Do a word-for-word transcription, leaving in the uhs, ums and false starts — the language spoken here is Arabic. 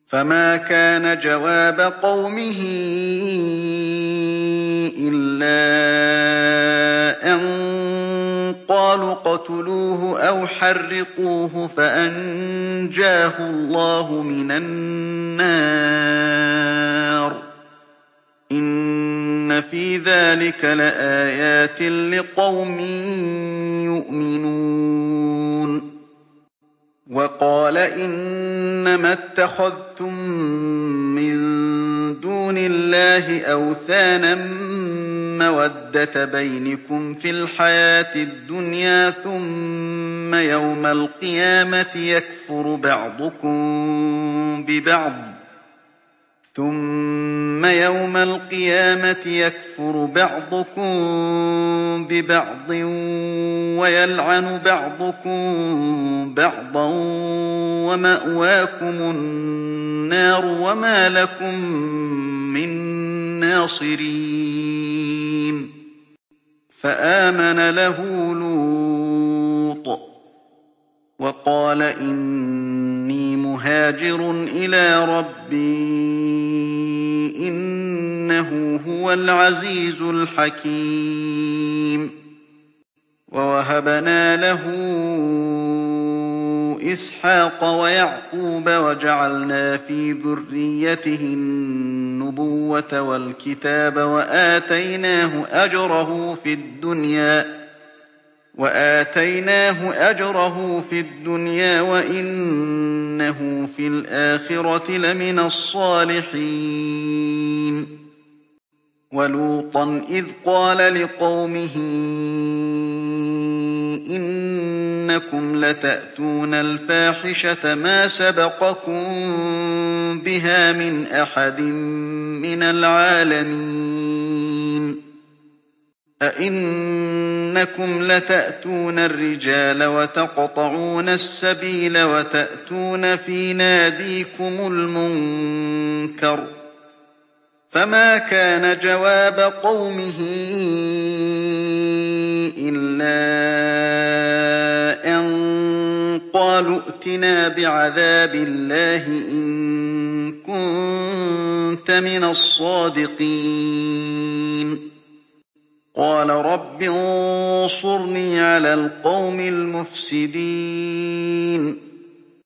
فما كان جواب قومه إلا أن قالوا اقتلوه أو حرقوه فأنجاه الله من النار إن في ذلك لآيات لقوم يؤمنون وقال إنما اتخذتم من دون الله أوثانا مودة بينكم في الحياة الدنيا ثم يوم القيامة يكفر بعضكم ببعض ثم يوم القيامة يكفر بعضكم ببعض ويلعن بعضكم بعضا ومأواكم النار وما لكم من ناصرين فآمن له لوط وقال إني مهاجر إلى ربي إنه هو العزيز الحكيم ووهبنا له إسحاق ويعقوب وجعلنا في ذريته النبوة والكتاب وآتيناه أجره في الدنيا وآتيناه أجره في الدنيا وإنه في الآخرة لمن الصالحين ولوطا إذ قال لقومه إنكم لتأتون الفاحشة ما سبقكم بها من أحد من العالمين أئنكم لتأتون الرجال وتقطعون السبيل وتأتون في ناديكم المنكر فما كان جواب قومه إلا أن قالوا ائتنا بعذاب الله إن كنت من الصادقين قال رب انصرني على القوم المفسدين